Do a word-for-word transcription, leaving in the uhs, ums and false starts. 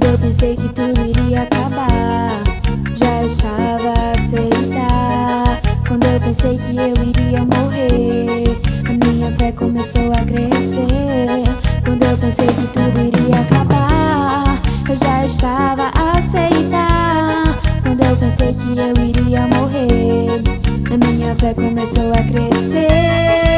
Quando eu pensei que tudo iria acabar, já estava a aceitar. Quando eu pensei que eu iria morrer, a minha fé começou a crescer. Quando eu pensei que tudo iria acabar, eu já estava a aceitar. Quando eu pensei que eu iria morrer, a minha fé começou a crescer.